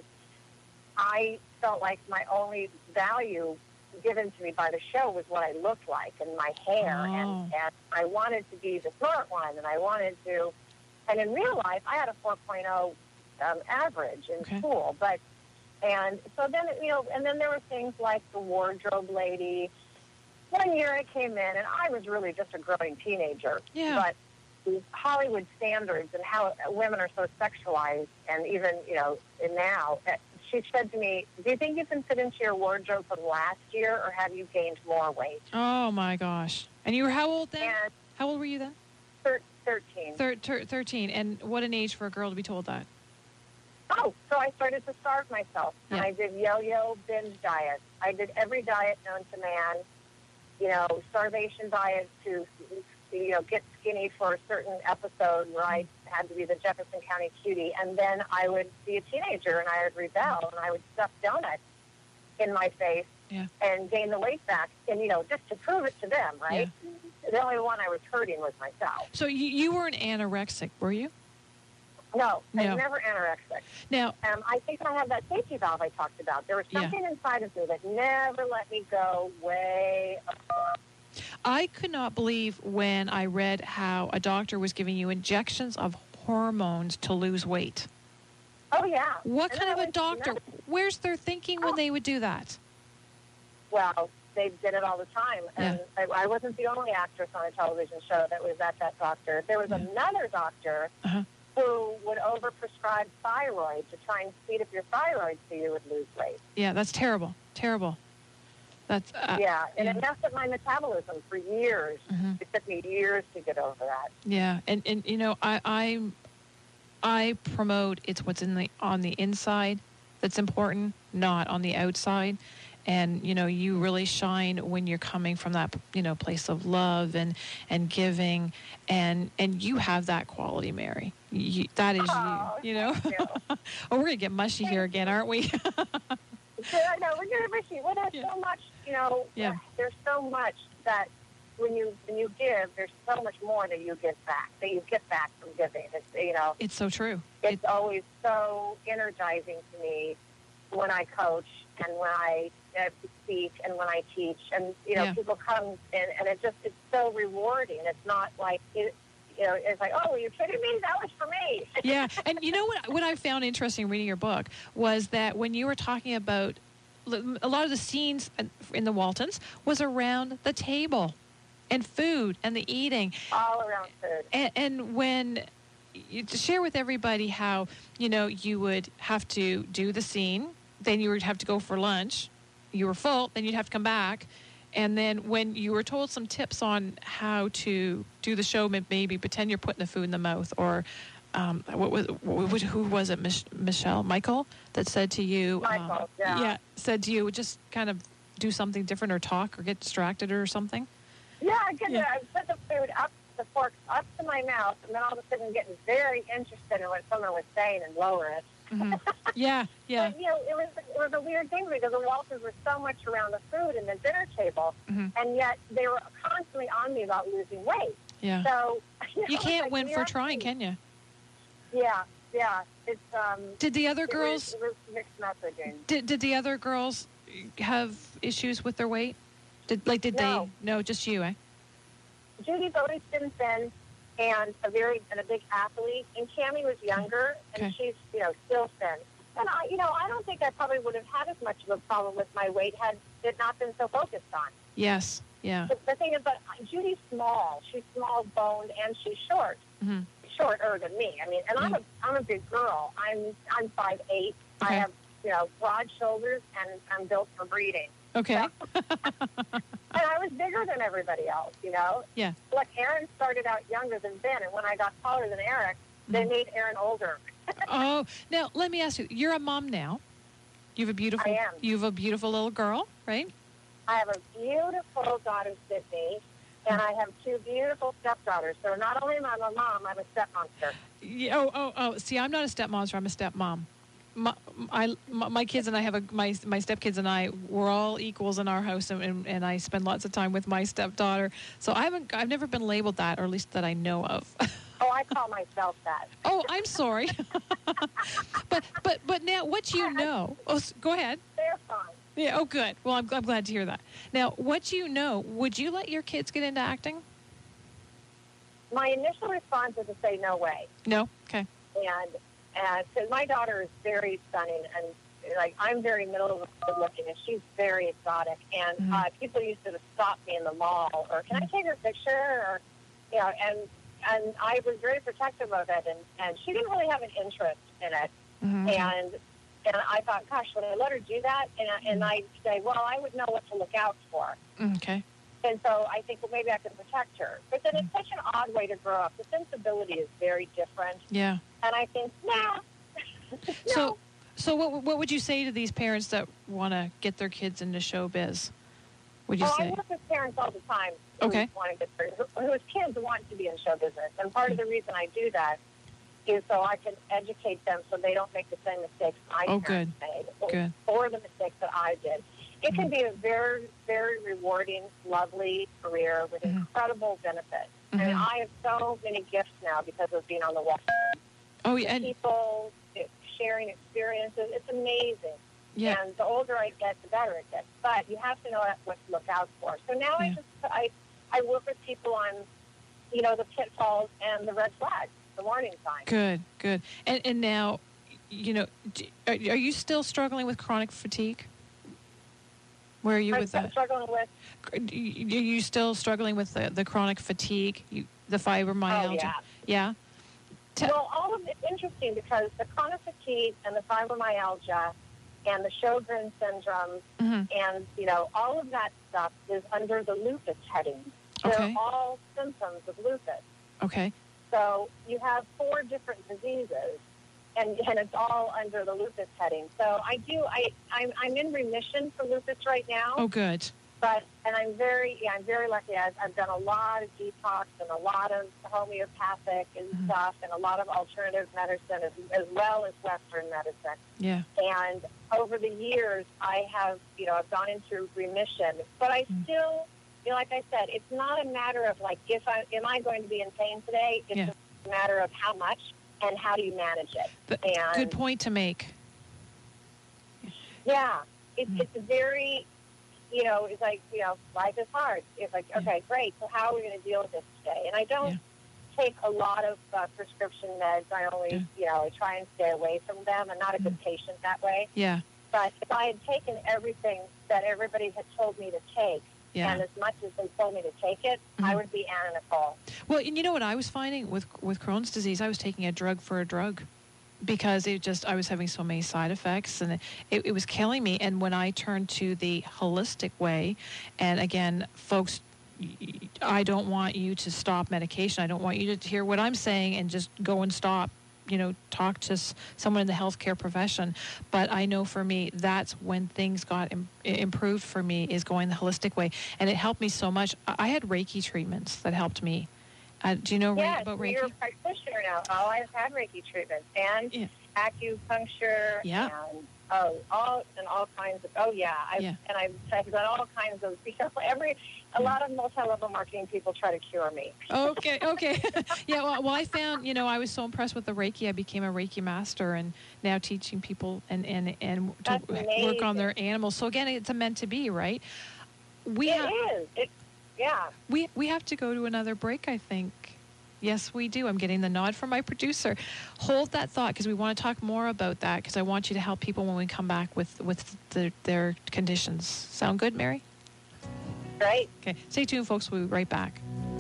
I felt like my only value given to me by the show was what I looked like and my hair. Oh. And, and I wanted to be the smart one, and I wanted to. And in real life, I had a four point oh um, average in Okay. school. But and so then, you know, and then there were things like the wardrobe lady. One year I came in, and I was really just a growing teenager. Yeah. But these Hollywood standards and how women are so sexualized, and even, you know, now, uh, she said to me, do you think you can fit into your wardrobe from last year, or have you gained more weight? Oh, my gosh. And you were how old then? And How old were you then? thir- thirteen. Thir- thir- thirteen. And what an age for a girl to be told that. Oh, so I started to starve myself. And Yeah. I did yo-yo binge diets. I did every diet known to man, you know, starvation diets to, you know, get skinny for a certain episode where I had to be the Jefferson County cutie. And then I would be a teenager and I would rebel and I would stuff donuts in my face Yeah. and gain the weight back. And, you know, just to prove it to them, right? The only one I was hurting was myself. So you, you weren't anorexic, were you? No, I No. was never anorexic. Now, Um, I think I have that safety valve I talked about. There was Yeah. something inside of me that never let me go way up. I could not believe when I read how a doctor was giving you injections of hormones to lose weight. Oh, yeah. What And kind I of a was doctor? nuts. Where's their thinking when Oh. they would do that? Well, they did it all the time. And I, I wasn't the only actress on a television show that was at that doctor. There was Yeah. another doctor Uh-huh. who would overprescribe thyroid to try and speed up your thyroid so you would lose weight. Yeah, that's terrible. Terrible. That's uh, yeah, and yeah. it messed up my metabolism for years. Mhm. It took me years to get over that. Yeah, and, and you know, I I I promote it's what's in the on the inside that's important, not on the outside. And, you know, you really shine when you're coming from that, you know, place of love and, and giving. And and you have that quality, Mary. You, that is Oh, you, you know. thank you. Oh, we're going to get mushy here again, aren't we? I know, we're going to miss you. Well, there's Yeah. so much, you know, Yeah. there's so much that when you when you give, there's so much more that you give back, that you get back from giving. It's, you know, It's so true. it's always so energizing to me when I coach and when I uh, speak and when I teach. And, you know, Yeah. people come and, and it just, it's so rewarding. It's not like, it, you know, it's like, oh, you're kidding me? That was for me. Yeah, and you know what? What I found interesting reading your book was that when you were talking about a lot of the scenes in the Waltons was around the table, and food and the eating, All around food. and, and when you to share with everybody how you know you would have to do the scene, then you would have to go for lunch. You were full, then you'd have to come back. And then when you were told some tips on how to do the show, maybe pretend you're putting the food in the mouth, or um, what was what, was- who was it, Mich- Michelle, Michael, that said to you, Michael, um, yeah. said to you, just kind of do something different or talk or get distracted or something? Yeah, I get Yeah. I put the food up, the fork up to my mouth, and then all of a sudden getting very interested in what someone was saying and lower it. Mm-hmm. Yeah, yeah. But, you know, it was it was a weird thing because the Waltons were so much around the food and the dinner table, Mm-hmm. and yet they were constantly on me about losing weight. Yeah. So you, know, You it's can't like, win we for are- trying, can you? Yeah, yeah. It's um. Did the other it girls was, it was mixed messaging. did, did the other girls have issues with their weight? Did like did No. they no, just you, eh? Judy's always been thin and a very and a big athlete, and Cammie was younger, and Okay. she's you know still thin. And I, you know, I don't think I probably would have had as much of a problem with my weight had it not been so focused on. Yes. Yeah. But the thing is, that Judy's small. She's small boned and she's short, Mm-hmm. shorter than me. I mean, and I'm Yeah. a I'm a big girl. I'm I'm five eight. I Okay. have you know broad shoulders, and I'm built for breeding. Okay. And I was bigger than everybody else, you know. Yeah. Look, Aaron started out younger than Ben, and when I got taller than Eric, they Mm-hmm. made Aaron older. Oh, now let me ask you. You're a mom now. You have a beautiful. I am. You have a beautiful little girl, right? I have a beautiful daughter, Sydney, and I have two beautiful stepdaughters. So not only am I a mom, I'm a stepmonster. Yeah, oh, oh, oh. See, I'm not a stepmonster. I'm a stepmom. My, I, my, my kids and I have a my my stepkids and I we're all equals in our house, and, and, and I spend lots of time with my stepdaughter. So I haven't I've never been labeled that, or at least that I know of. Oh, I call myself that. Oh, I'm sorry. but but but now what you know? Oh, s- go ahead. They're fine. Yeah. Oh, good. Well, I'm, I'm glad to hear that. Now, what you know? Would you let your kids get into acting? My initial response is to say no way. No. Okay. And and so my daughter is very stunning, and like I'm very middle of the road looking, and she's very exotic. And Mhm. uh, people used to stop me in the mall, or can I take her picture, or you know, and and I was very protective of it, and and she didn't really have an interest in it, Mhm. and and I thought, gosh, would I let her do that? And I, and I'd say, well, I would know what to look out for. Okay. And so I think, well, maybe I could protect her. But then it's such an odd way to grow up. The sensibility is very different. Yeah. And I think, nah. no. So, so what what would you say to these parents that want to get their kids into showbiz? Would you oh, I say? work with parents all the time who Okay. want to get their, whose kids want to be in show business. And part of the reason I do that is so I can educate them so they don't make the same mistakes my Oh, parents made, or, Good. or the mistakes that I did. It can be a very, very rewarding, lovely career with Mhm. incredible benefits. I mean, Mhm. I have so many gifts now because of being on the wall. Oh, yeah. And, People it- sharing experiences. It's amazing. yeah. And the older I get, the better it gets. But you have to know what to look out for. So now I Yeah. just I I work with people on, you know, the pitfalls and the red flags, the warning signs. Good. Good. And and now, you know, d- are, are you still struggling with chronic fatigue? Where are you I'm with that? struggling with. Are you still struggling with the, the chronic fatigue, you, the fibromyalgia? Oh, yeah. Yeah? Te- Well, all of it's interesting because the chronic fatigue and the fibromyalgia and the Sjogren's syndrome Mhm. and, you know, all of that stuff is under the lupus heading. They're Okay. all symptoms of lupus. Okay. So you have four different diseases, and, and it's all under the lupus heading. So I do, I, I'm, I'm in remission for lupus right now. Oh, good. But, and I'm very, yeah, I'm very lucky. I've, I've done a lot of detox and a lot of homeopathic and mm-hmm. stuff and a lot of alternative medicine as, as well as Western medicine. Yeah. And over the years, I have, you know, I've gone into remission. But I mm. still, you know, like I said, it's not a matter of like, if I, am I going to be in pain today? It's yeah. a matter of how much and how do you manage it. But and good point to make. Yeah. It, mm. It's a very... You know, it's like, you know, life is hard. It's like, yeah. okay, great. So how are we going to deal with this today? And I don't yeah. take a lot of uh, prescription meds. I only, yeah. you know, I try and stay away from them. I'm not a good mm. patient that way. Yeah. But if I had taken everything that everybody had told me to take, yeah. and as much as they told me to take it, mm-hmm. I would be Anna Nicole. Well, and you know what I was finding with with Crohn's disease? I was taking a drug for a drug. Because it just, I was having so many side effects and it, it was killing me. And when I turned to the holistic way, and again, folks, I don't want you to stop medication. I don't want you to hear what I'm saying and just go and stop, you know, talk to someone in the healthcare profession. But I know for me, that's when things got im- improved for me, is going the holistic way. And it helped me so much. I had Reiki treatments that helped me. Uh, do you know yes, about Reiki? You're a practitioner now. Oh, I've had Reiki treatments and yeah. acupuncture yeah. and oh, all and all kinds of. Oh, yeah. I've, yeah. And I've, I've done all kinds of. You know, every a lot of multi-level marketing people try to cure me. Okay, okay. yeah. Well, well, I found, you know, I was so impressed with the Reiki. I became a Reiki master, and now teaching people and and and to work on their animals. So again, it's a meant to be, right? We it ha- is. It Yeah. We we have to go to another break, I think. Yes, we do. I'm getting the nod from my producer. Hold that thought, because we want to talk more about that, because I want you to help people when we come back with, with the, their conditions. Sound good, Mary? Right. Okay. Stay tuned, folks. We'll be right back.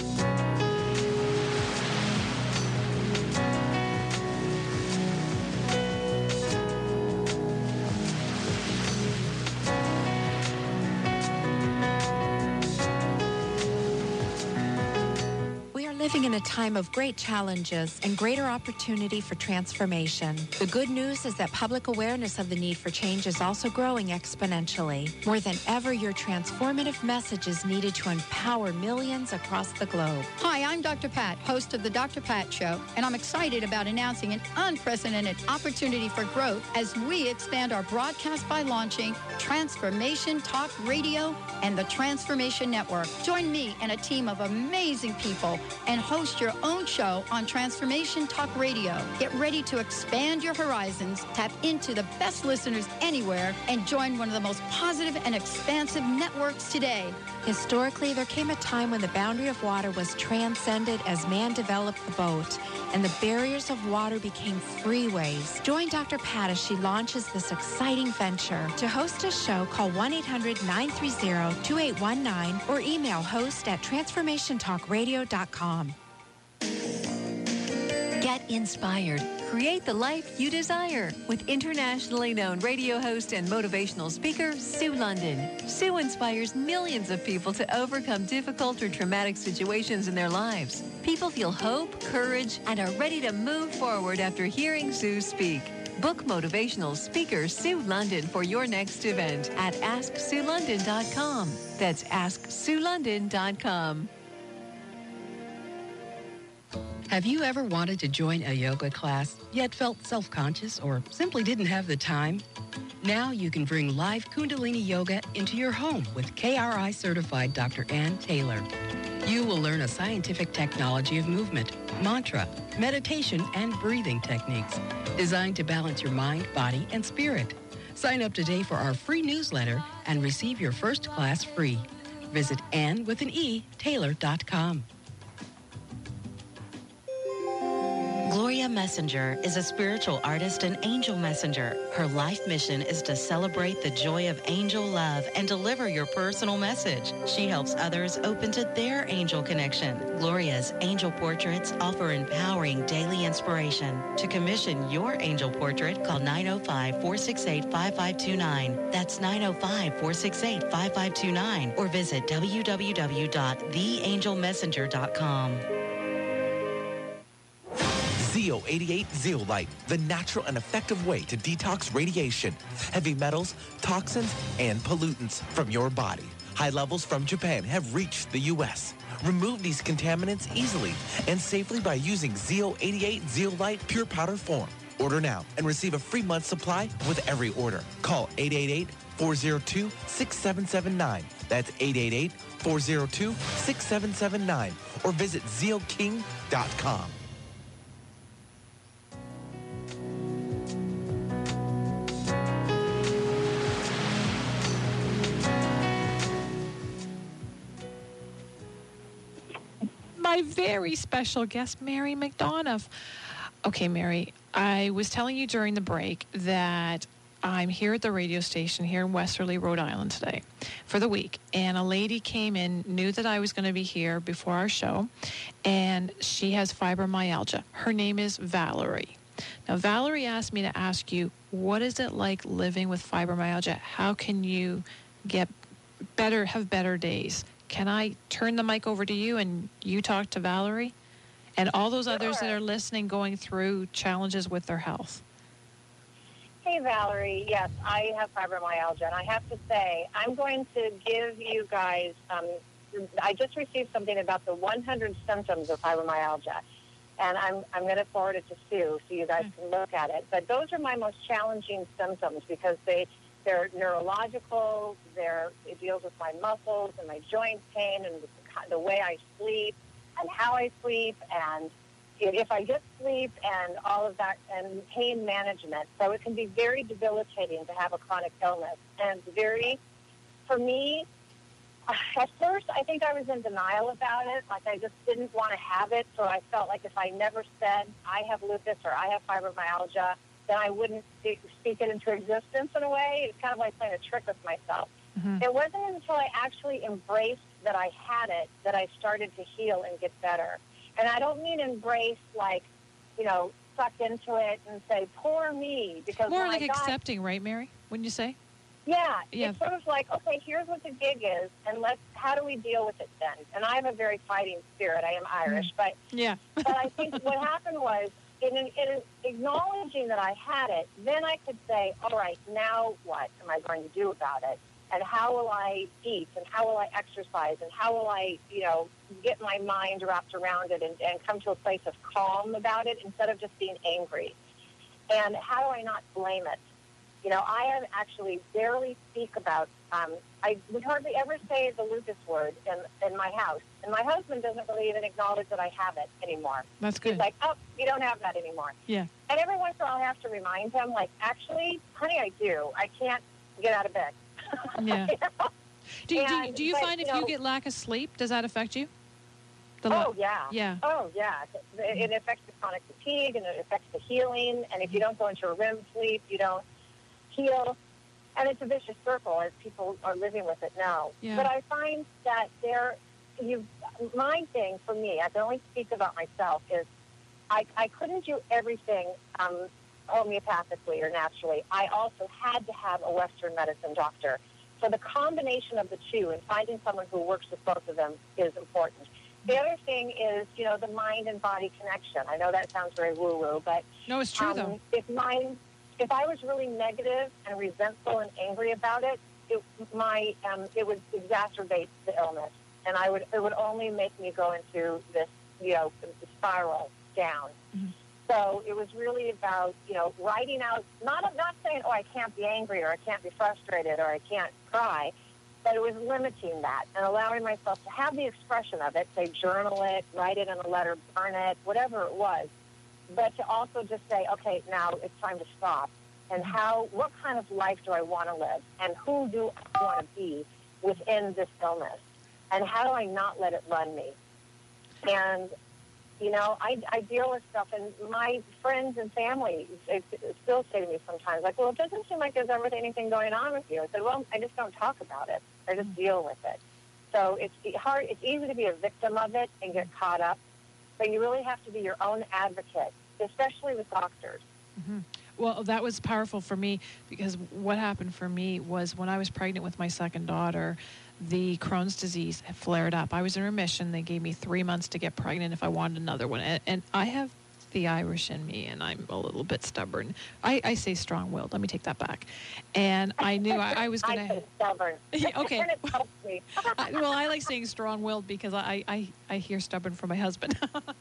Living in a time of great challenges and greater opportunity for transformation. The good news is that public awareness of the need for change is also growing exponentially. More than ever, your transformative message is needed to empower millions across the globe. Hi, I'm Doctor Pat, host of the Doctor Pat Show, and I'm excited about announcing an unprecedented opportunity for growth as we expand our broadcast by launching Transformation Talk Radio and the Transformation Network. Join me and a team of amazing people and host your own show on Transformation Talk Radio. Get ready to expand your horizons, tap into the best listeners anywhere, and join one of the most positive and expansive networks today. Historically, there came a time when the boundary of water was transcended as man developed the boat, and the barriers of water became freeways. Join Doctor Pat as she launches this exciting venture. To host a show, call one eight hundred nine three zero two eight one nine or email host at transformation talk radio dot com. Get inspired. Create the life you desire with internationally known radio host and motivational speaker, Sue London. Sue inspires millions of people to overcome difficult or traumatic situations in their lives. People feel hope, courage, and are ready to move forward after hearing Sue speak. Book motivational speaker Sue London for your next event at ask sue london dot com. That's ask sue london dot com. Have you ever wanted to join a yoga class, yet felt self-conscious or simply didn't have the time? Now you can bring live Kundalini Yoga into your home with K R I-certified Doctor Ann Taylor. You will learn a scientific technology of movement, mantra, meditation, and breathing techniques designed to balance your mind, body, and spirit. Sign up today for our free newsletter and receive your first class free. Visit Ann with an E, Taylor dot com. Gloria Messenger is a spiritual artist and angel messenger. Her life mission is to celebrate the joy of angel love and deliver your personal message. She helps others open to their angel connection. Gloria's angel portraits offer empowering daily inspiration. To commission your angel portrait, call nine oh five, four six eight, five five two nine. That's nine oh five, four six eight, five five two nine or visit w w w dot the angel messenger dot com. Z O eighty-eight Zeolite, the natural and effective way to detox radiation, heavy metals, toxins, and pollutants from your body. High levels from Japan have reached the U S. Remove these contaminants easily and safely by using Z O eighty-eight Zeolite pure powder form. Order now and receive a free month supply with every order. Call eight eight eight, four zero two, six seven seven nine. That's eight eight eight, four zero two, six seven seven nine. Or visit zeal king dot com. My very special guest, Mary McDonough. Okay, Mary, I was telling you during the break that I'm here at the radio station here in Westerly, Rhode Island today for the week. And a lady came in, knew that I was going to be here before our show, and she has fibromyalgia. Her name is Valerie. Now, Valerie asked me to ask you, what is it like living with fibromyalgia? How can you get better, have better days? Can I turn the mic over to you and you talk to Valerie? And all those others that are listening going through challenges with their health. Hey, Valerie. Yes, I have fibromyalgia, and I have to say, I'm going to give you guys, um, I just received something about the one hundred symptoms of fibromyalgia, and I'm, I'm going to forward it to Sue so you guys can look at it. But those are my most challenging symptoms because they, they're neurological, they're, it deals with my muscles and my joint pain and the, the way I sleep and how I sleep and if I get sleep and all of that and pain management. So it can be very debilitating to have a chronic illness. And very, for me, at first I think I was in denial about it. Like I just didn't want to have it. So I felt like if I never said I have lupus or I have fibromyalgia, then I wouldn't speak, speak it into existence in a way. It's kind of like playing a trick with myself. Mm-hmm. It wasn't until I actually embraced that I had it that I started to heal and get better. And I don't mean embrace like, you know, suck into it and say, poor me. Because more when like I got, accepting, right, Mary? Wouldn't you say? Yeah, yeah. It's sort of like, okay, here's what the gig is, and let's, how do we deal with it then? And I have a very fighting spirit. I am Irish. Mm. But, yeah. but I think what happened was, in, in acknowledging that I had it, then I could say, all right, now what am I going to do about it? And how will I eat, and how will I exercise, and how will I, you know, get my mind wrapped around it and, and come to a place of calm about it instead of just being angry? And how do I not blame it? You know, I have actually barely speak about, um, I would hardly ever say the lupus word in, in my house. And my husband doesn't really even acknowledge that I have it anymore. That's good. He's like, oh, you don't have that anymore. Yeah. And every once in a while I have to remind him, like, actually, honey, I do. I can't get out of bed. Yeah. You know? Do you, and, do you, do you but, find you if know, you get lack of sleep, does that affect you? The oh, lo- yeah. Yeah. Oh, yeah. It, it affects the chronic fatigue, and it affects the healing. And if you don't go into a R E M sleep, you don't heal. And it's a vicious circle as people are living with it now. Yeah. But I find that there, you, my thing for me, I can only speak about myself, is I, I couldn't do everything um, homeopathically or naturally. I also had to have a Western medicine doctor. So the combination of the two and finding someone who works with both of them is important. The other thing is, you know, the mind and body connection. I know that sounds very woo-woo, but no, it's true um, though. If mine, if I was really negative and resentful and angry about it, it my um, it would exacerbate the illness, and I would it would only make me go into this, you know, spiral down. Mm-hmm. So it was really about, you know, writing out, not not saying, oh, I can't be angry or I can't be frustrated or I can't cry, but it was limiting that and allowing myself to have the expression of it, say journal it, write it in a letter, burn it, whatever it was, but to also just say, okay, now it's time to stop. And how, what kind of life do I want to live? And who do I want to be within this illness? And how do I not let it run me? And you know, I, I deal with stuff, and my friends and family they still say to me sometimes, like, well, it doesn't seem like there's ever anything going on with you. I said, well, I just don't talk about it. I just deal with it. So it's hard. It's easy to be a victim of it and get caught up, but you really have to be your own advocate, especially with doctors. Mm-hmm. Well, that was powerful for me because what happened for me was when I was pregnant with my second daughter, the Crohn's disease had flared up. I was in remission. They gave me three months to get pregnant if I wanted another one. And, and I have the Irish in me, and I'm a little bit stubborn. I, I say strong-willed. Let me take that back. And I knew I, I was going to... I say stubborn. Okay. And it helps me. I, well, I like saying strong-willed because I, I, I hear stubborn from my husband.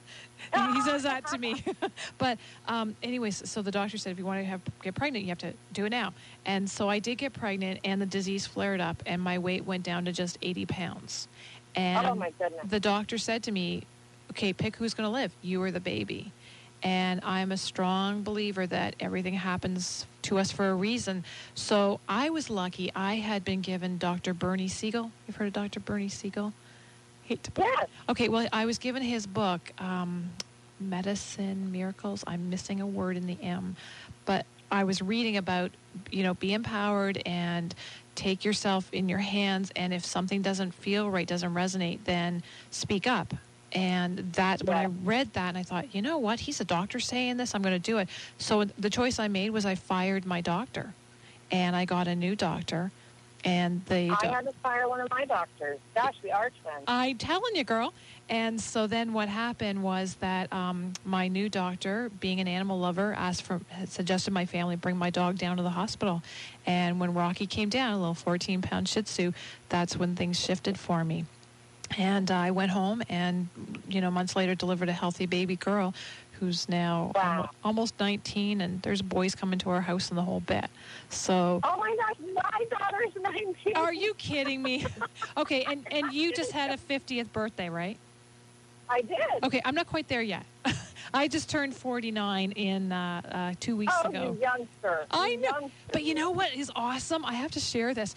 He says that to me. But um, anyways, so the doctor said if you want to have get pregnant, you have to do it now. And so I did get pregnant, and the disease flared up, and my weight went down to just eighty pounds. And oh, my goodness. The doctor said to me, okay, pick who's going to live, you or the baby. And I'm a strong believer that everything happens to us for a reason. So I was lucky. I had been given Doctor Bernie Siegel. You've heard of Doctor Bernie Siegel? Hate to put yes. Okay, well, I was given his book, um, Medicine Miracles. I'm missing a word in the M. But I was reading about, you know, be empowered and take yourself in your hands. And if something doesn't feel right, doesn't resonate, then speak up. And that when I read that, and I thought, you know what? He's a doctor saying this. I'm going to do it. So the choice I made was I fired my doctor, and I got a new doctor. And they I had to fire one of my doctors. Gosh, the Archman. I'm telling you, girl. And so then what happened was that um, my new doctor, being an animal lover, asked for, suggested my family bring my dog down to the hospital. And when Rocky came down, a little fourteen-pound Shih Tzu, that's when things shifted for me. And uh, I went home and, you know, months later delivered a healthy baby girl who's now wow. um, almost nineteen, and there's boys coming to our house in the whole bit. So. Oh, my gosh, my daughter's nineteen. Are you kidding me? Okay, and, and you just had a fiftieth birthday, right? I did. Okay, I'm not quite there yet. I just turned forty-nine in uh, uh, two weeks oh, ago. You youngster. I you know. Youngster. But you know what is awesome? I have to share this.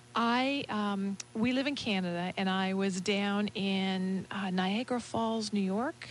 I um, we live in Canada, and I was down in uh, Niagara Falls, New York,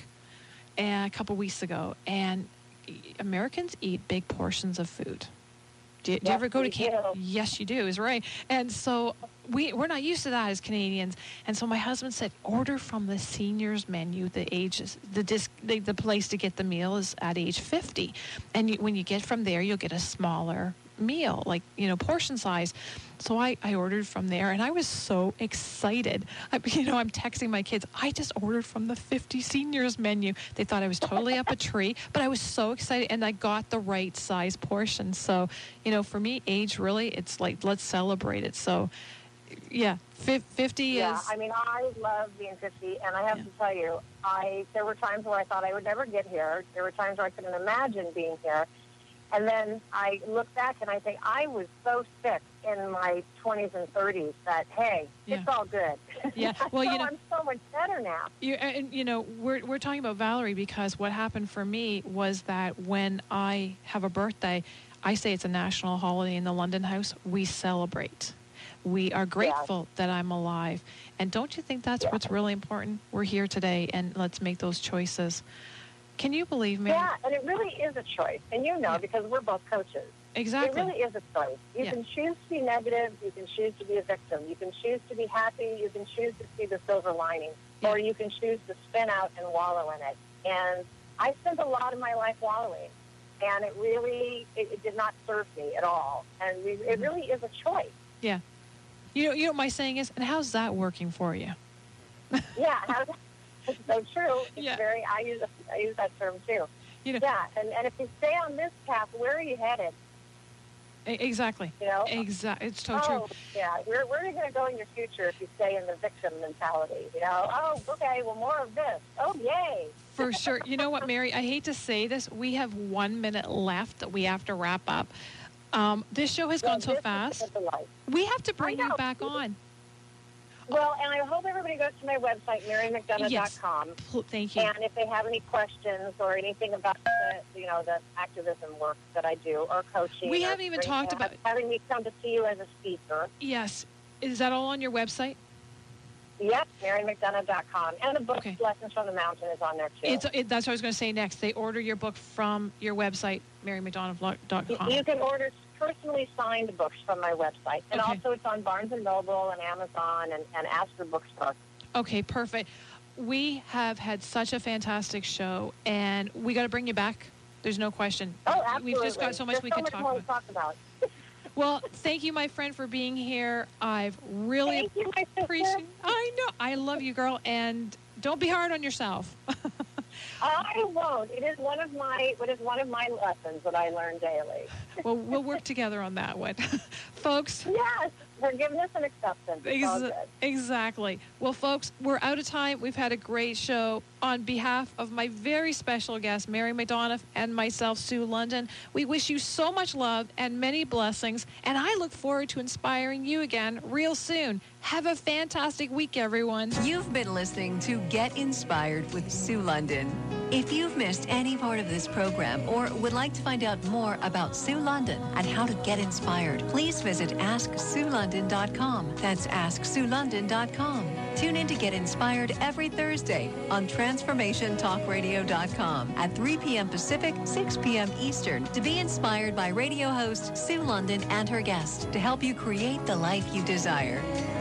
a couple weeks ago, and Americans eat big portions of food. Do you, do you yes, ever go to Canada? Do. Yes, you do. Is right. And so we we're not used to that as Canadians. And so my husband said, order from the seniors menu. The ages, the disc, the, the place to get the meal is at age fifty, and you, when you get from there, you'll get a smaller meal, like, you know, portion size. So I, I ordered from there, and I was so excited. I, you know, I'm texting my kids, I just ordered from the fifty seniors menu. They thought I was totally up a tree, but I was so excited, and I got the right size portion. So, you know, for me, age really, it's like, let's celebrate it. So, yeah, fifty yeah, is... I mean, I love being fifty, and I have yeah. to tell you, I there were times where I thought I would never get here. There were times where I couldn't imagine being here. And then I look back and I think I was so sick in my twenties and thirties that, hey, yeah. it's all good. Yeah, well, so you know, I'm so much better now. You, and, you know, we're, we're talking about Valerie because what happened for me was that when I have a birthday, I say it's a national holiday in the London House. We celebrate. We are grateful yeah. that I'm alive. And don't you think that's yeah. what's really important? We're here today, and let's make those choices. Can you believe me? Yeah, and it really is a choice. And you know, yeah. because we're both coaches. Exactly. It really is a choice. You yeah. can choose to be negative. You can choose to be a victim. You can choose to be happy. You can choose to see the silver lining. Yeah. Or you can choose to spin out and wallow in it. And I spent a lot of my life wallowing. And it really, it, it did not serve me at all. And we, it really is a choice. Yeah. You know, you know what my saying is? And how's that working for you? Yeah, how's It's so true. It's yeah. very. I use I use that term too. You know, yeah, and, and if you stay on this path, where are you headed? Exactly. You know, exactly. It's so oh, true. Yeah, where where are you going to go in your future if you stay in the victim mentality? You know, oh, okay, well, more of this. Oh, yay. For sure. You know what, Mary? I hate to say this. We have one minute left that we have to wrap up. Um, this show has well, gone so fast. We have to bring you back on. Well, and I hope everybody goes to my website, Mary McDonough dot com. Yes. Thank you. And if they have any questions or anything about the, you know, the activism work that I do or coaching. We or haven't even talked about having me come to see you as a speaker. Yes. Is that all on your website? Yep, Mary McDonough dot com. And the book, okay. Lessons from the Mountain, is on there, too. It's, it, that's what I was going to say next. They order your book from your website, Mary McDonough dot com. You can order personally signed books from my website. And okay. also it's on Barnes and Noble and Amazon and, and Astor Bookstore. Okay, perfect. We have had such a fantastic show, and we got to bring you back. There's no question. Oh, absolutely. We've just got so much There's we so could much talk more about. To talk about. Well, thank you, my friend, for being here. I've really thank you, my sister. appreciate. I know. I love you, girl, and don't be hard on yourself. I won't. It is one of my it is one of my lessons that I learn daily. Well, we'll work together on that one. Folks. Yes. Forgiveness and acceptance. It's all good. Exactly. Well, folks, we're out of time. We've had a great show. On behalf of my very special guest, Mary McDonough, and myself, Sue London, we wish you so much love and many blessings, and I look forward to inspiring you again real soon. Have a fantastic week, everyone. You've been listening to Get Inspired with Sue London. If you've missed any part of this program or would like to find out more about Sue London and how to get inspired, please visit ask sue london dot com. That's ask sue london dot com. Tune in to Get Inspired every Thursday on transformation talk radio dot com at three p.m. Pacific, six p.m. Eastern to be inspired by radio host Sue London and her guests to help you create the life you desire.